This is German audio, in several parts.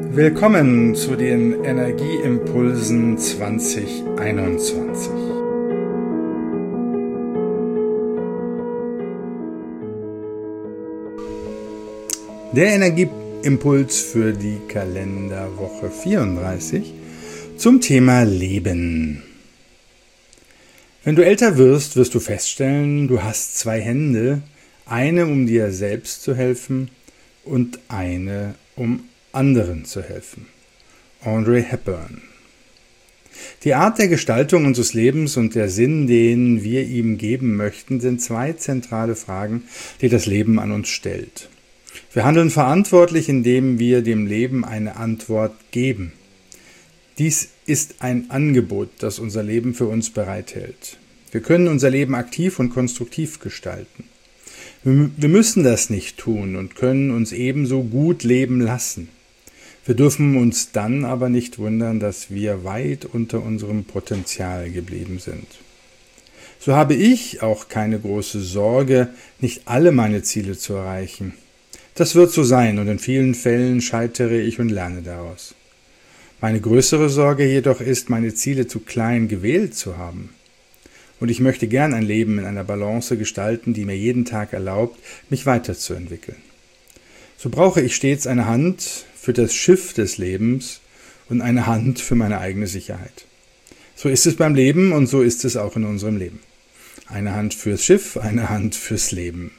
Willkommen zu den Energieimpulsen 2021. Der Energieimpuls für die Kalenderwoche 34 zum Thema Leben. Wenn du älter wirst, wirst du feststellen, du hast zwei Hände, eine um dir selbst zu helfen und eine um anderen zu helfen. Audrey Hepburn. Die Art der Gestaltung unseres Lebens und der Sinn, den wir ihm geben möchten, sind zwei zentrale Fragen, die das Leben an uns stellt. Wir handeln verantwortlich, indem wir dem Leben eine Antwort geben. Dies ist ein Angebot, das unser Leben für uns bereithält. Wir können unser Leben aktiv und konstruktiv gestalten. Wir müssen das nicht tun und können uns ebenso gut leben lassen. Wir dürfen uns dann aber nicht wundern, dass wir weit unter unserem Potenzial geblieben sind. So habe ich auch keine große Sorge, nicht alle meine Ziele zu erreichen. Das wird so sein und in vielen Fällen scheitere ich und lerne daraus. Meine größere Sorge jedoch ist, meine Ziele zu klein gewählt zu haben. Und ich möchte gern ein Leben in einer Balance gestalten, die mir jeden Tag erlaubt, mich weiterzuentwickeln. So brauche ich stets eine Hand für das Schiff des Lebens und eine Hand für meine eigene Sicherheit. So ist es beim Leben und so ist es auch in unserem Leben. Eine Hand fürs Schiff, eine Hand fürs Leben.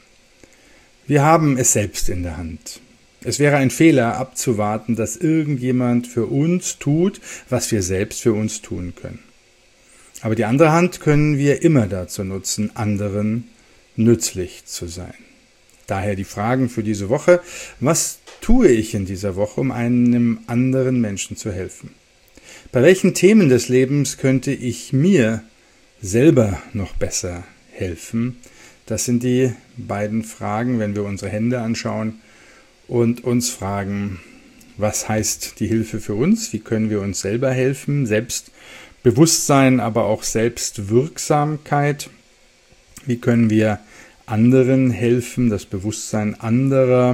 Wir haben es selbst in der Hand. Es wäre ein Fehler, abzuwarten, dass irgendjemand für uns tut, was wir selbst für uns tun können. Aber die andere Hand können wir immer dazu nutzen, anderen nützlich zu sein. Daher die Fragen für diese Woche: Was tue ich in dieser Woche, um einem anderen Menschen zu helfen? Bei welchen Themen des Lebens könnte ich mir selber noch besser helfen? Das sind die beiden Fragen, wenn wir unsere Hände anschauen und uns fragen, was heißt die Hilfe für uns? Wie können wir uns selber helfen? Selbstbewusstsein, aber auch Selbstwirksamkeit. Wie können wir anderen helfen, das Bewusstsein anderer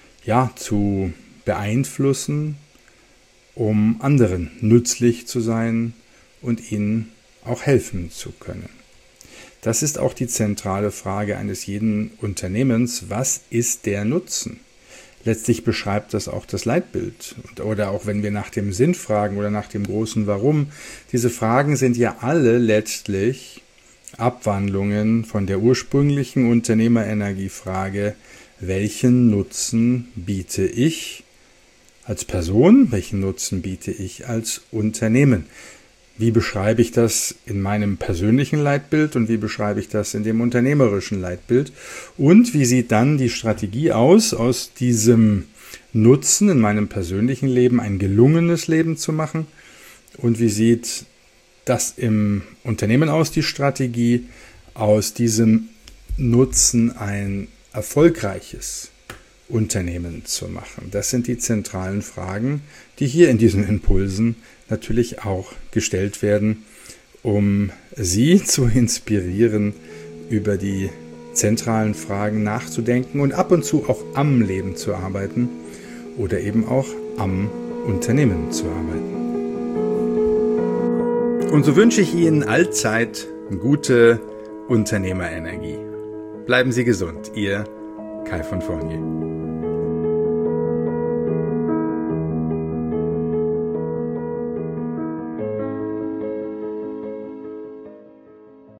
zu beeinflussen, um anderen nützlich zu sein und ihnen auch helfen zu können. Das ist auch die zentrale Frage eines jeden Unternehmens. Was ist der Nutzen? Letztlich beschreibt das auch das Leitbild. Oder auch wenn wir nach dem Sinn fragen oder nach dem großen Warum. Diese Fragen sind ja alle letztlich Abwandlungen von der ursprünglichen Unternehmerenergiefrage: Welchen Nutzen biete ich als Person? Welchen Nutzen biete ich als Unternehmen? Wie beschreibe ich das in meinem persönlichen Leitbild und wie beschreibe ich das in dem unternehmerischen Leitbild? Und wie sieht dann die Strategie aus diesem Nutzen in meinem persönlichen Leben ein gelungenes Leben zu machen? Und wie sieht das im Unternehmen aus, die Strategie, aus diesem Nutzen ein erfolgreiches Unternehmen zu machen? Das sind die zentralen Fragen, die hier in diesen Impulsen natürlich auch gestellt werden, um Sie zu inspirieren, über die zentralen Fragen nachzudenken und ab und zu auch am Leben zu arbeiten oder eben auch am Unternehmen zu arbeiten. Und so wünsche ich Ihnen allzeit gute Unternehmerenergie. Bleiben Sie gesund, Ihr Kai von Fournier.